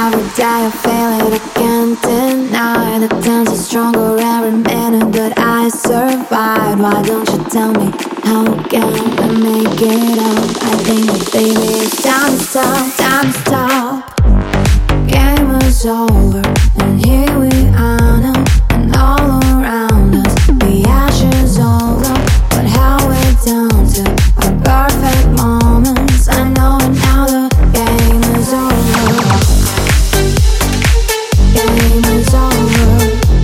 every day I feel it, I can't deny. The dance is stronger every minute that I survive. Why don't you tell me, how can I make it up? I think that baby it's time to stop, time to stop. Game was over, and here we are now. And all around us, the ashes all glow. But how we're down to our perfect moments. I know it now, the game is over. Game is over.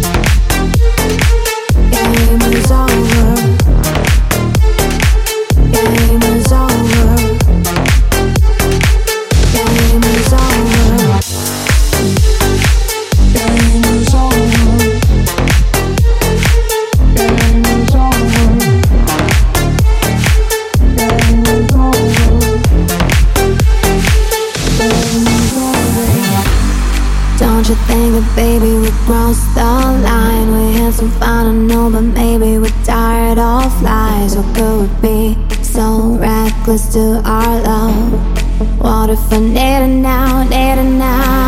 Game is over. Game is over. Game is over. Game is over. Game is over. Game is over. Don't you think that baby we crossed the line? We had some fun, I know, but maybe we're tired of lies. Or could we be so reckless to our love? What if I need it now, need it now?